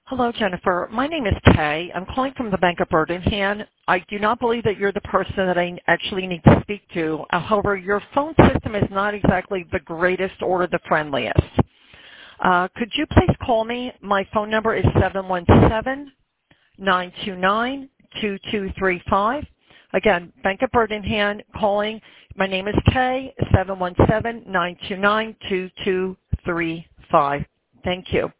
Hello, Jennifer. My name is Kay. I'm calling from the Bank of Birmingham. I do not believe that you're the person that I actually need to speak to. However, your phone system is not exactly the greatest or the friendliest. Could you please call me? My phone number is 717-929-2235. Again, Bank of Birmingham calling. My name is Kay, 717-929-2235. Thank you.